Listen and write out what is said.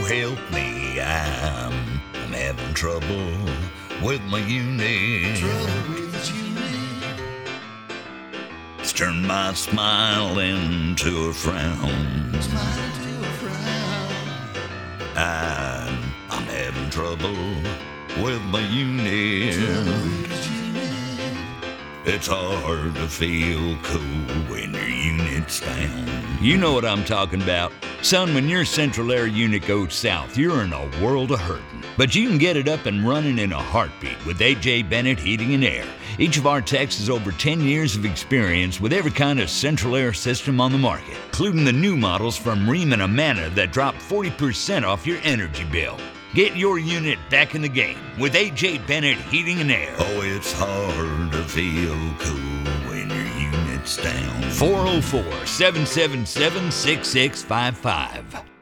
help me, I'm having trouble with my unit. It's turned my smile into a frown. I'm having trouble with my unit. It's hard to feel cool when your unit's down. You know what I'm talking about. Son, when your central air unit goes south, you're in a world of hurting. But you can get it up and running in a heartbeat with A.J. Bennett Heating and Air. Each of our techs has over 10 years of experience with every kind of central air system on the market, including the new models from Rheem and Amana that drop 40% off your energy bill. Get your unit back in the game with A.J. Bennett Heating and Air. Oh, it's hard to feel cool when your unit's down. 404-777-6655.